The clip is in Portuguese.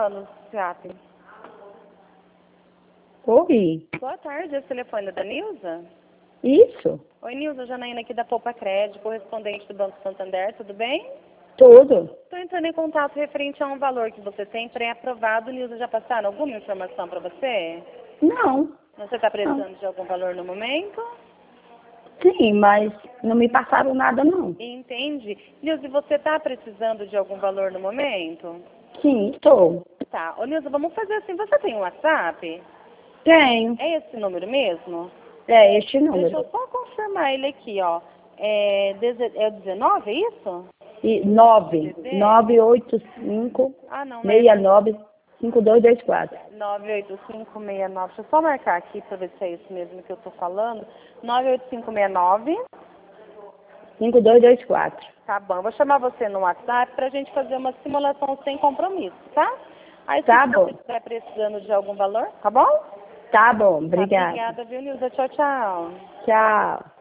falando, Ciap. Oi, Boa tarde, esse telefone é da Nilza? isso, Oi, Nilza, Janaína aqui da Poupa Crédito, correspondente do Banco Santander, tudo bem? tudo. Estou entrando em contato referente a um valor que você tem pré-aprovado. Nilza, já passaram alguma informação para você? Não, Você está não. precisando de algum valor no momento? Sim, mas não me passaram nada não. Entende. Nilza, você está precisando de algum valor no momento? Sim, estou. Tá. Ô, Nilza, vamos fazer assim. Você tem um WhatsApp? Tenho. É esse número mesmo? É este Deixa número. eu só confirmar ele aqui, ó. É o 19, é isso? E DD? 985 Ah, não, não é. 69 5224. 98569. Deixa eu só marcar aqui para ver se é isso mesmo que eu tô falando. 98569. 5224. Tá bom. Eu vou chamar você no WhatsApp pra gente fazer uma simulação sem compromisso, tá? Aí se Tá você bom. estiver precisando de algum valor, tá bom? Tá bom, Tá, obrigada. obrigada, viu, Nilza? Tchau, tchau. Tchau.